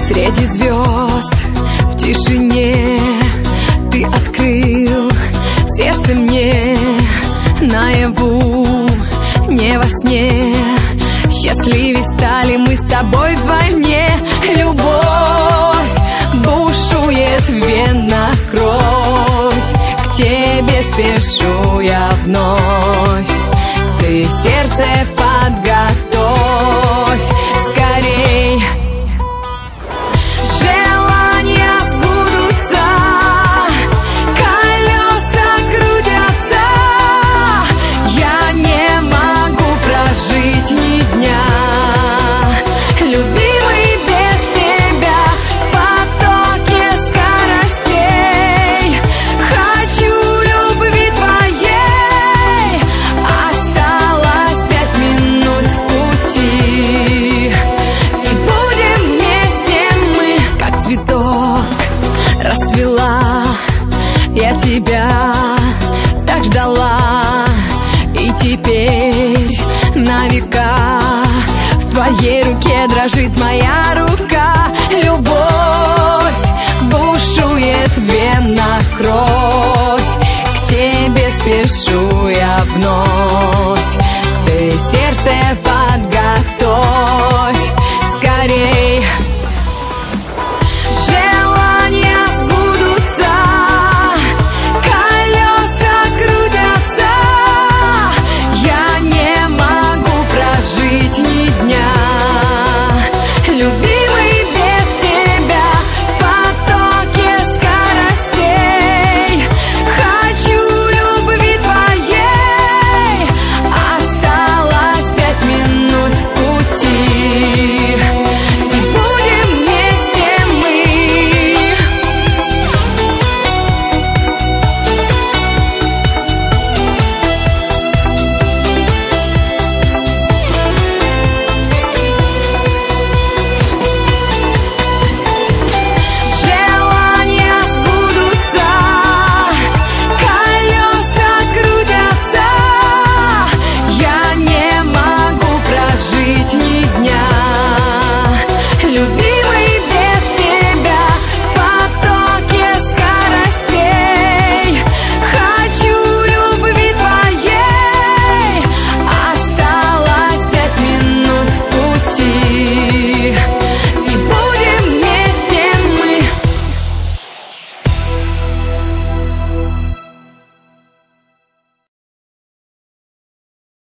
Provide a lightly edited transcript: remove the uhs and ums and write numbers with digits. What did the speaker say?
Среди звезд, в тишине ты открыл сердце мне наяву, не во сне. Счастливее стали мы с тобой вдвойне. Любовь бушует в венах, кровь, к тебе спешу я вновь. Ты сердце подготовь скорей. Желания сбудутся, колеса крутятся. Я не могу прожить ни дня, любимый, без тебя в потоке скоростей. Хочу любви твоей, осталось 5 минут в пути, и будем вместе мы, как цветок расцвела. Я тебя так ждала, и теперь на века в твоей руке дрожит моя